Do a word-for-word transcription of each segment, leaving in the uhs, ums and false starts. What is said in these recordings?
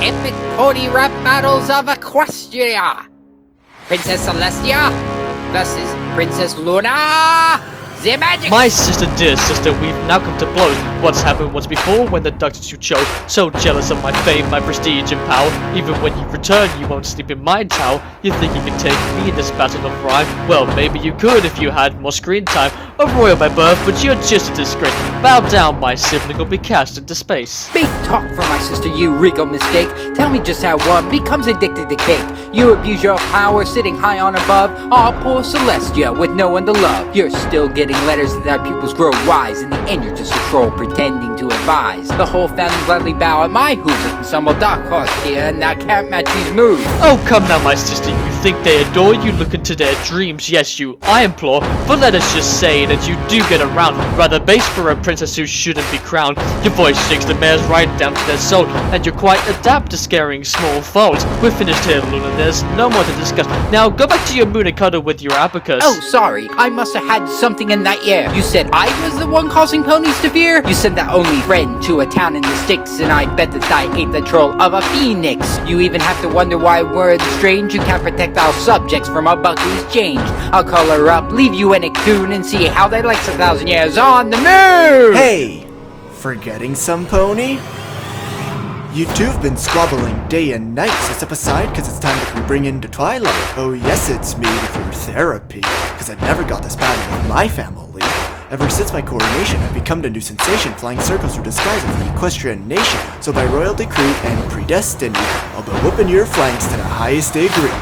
epic pony rap battles of Equestria. Princess Celestia versus Princess Luna. The magic. My sister, dear sister, we've now come to blows. What's happened once before when the ducks you chose. So jealous of my fame, my prestige and power. Even when you return, you won't sleep in my tower. You think you can take me in this battle of rhyme? Well, maybe you could if you had more screen time. A royal by birth, but you're just a disgrace. Bow down, my sibling, or be cast into space. Big talk from my sister, you regal mistake. Tell me just how one becomes addicted to cake. You abuse your power, sitting high on above. Aw, poor Celestia, with no one to love. You're still getting letters that our pupils grow wise. In the end, you're just a troll pretending to advise. The whole family gladly bow at my hooves. And some will dark horse here, and I can't match these moves. Oh, come now, my sister, you think they adore you? Look into their dreams, yes, you, I implore. But let us just say that you do get around. Rather base for a princess who shouldn't be crowned. Your voice shakes the mares right down to their soul, and you're quite adept to scaring small foes. We're finished here, Luna, there's no more to discuss. Now go back to your moon and cuddle with your abacus. Oh, sorry, I must have had something in that air. You said I was the one causing ponies to fear? You sent that only friend to a town in the sticks, and I bet that I ate the troll of a phoenix. You even have to wonder why words strange. You can't protect our subjects from a buck who's changed. I'll call her up, leave you in a coon, and see how they like a thousand years on the moon! Hey! Forgetting some pony? You two've been squabbling day and night, so step aside, cause it's time that we bring in the twilight. Oh yes, it's me with your therapy, cause I never got this bad with my family. Ever since my coronation, I've become the new sensation, flying circles through the skies of the equestrian nation. So by royal decree and predestiny, I'll be whooping your flanks to the highest degree.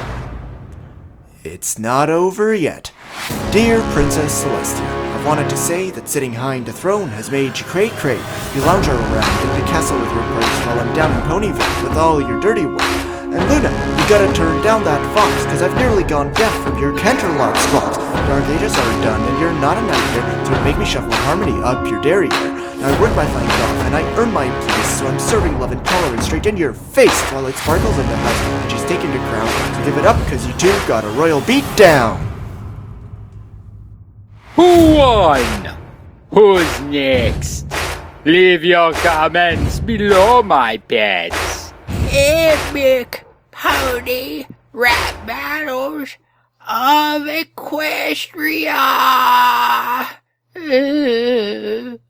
It's not over yet. Dear Princess Celestia, I've wanted to say that sitting high in the throne has made you cray-cray. You lounge around in the castle with your purse while I'm down in Ponyville with all your dirty work. And Luna, you gotta turn down that fox, cause I've nearly gone deaf from your Canterlot squawks. Dark ages are done and you're not a nightmare, so make me shuffle harmony up your derriere. Now I work my flank off and I earn my place, so I'm serving love and tolerance straight in your face while it sparkles in the house and she's taking your crown. So give it up cause you two got a royal beat down. Who won? Who's next? Leave your comments below, my pets. Epic pony rap battles of Equestria.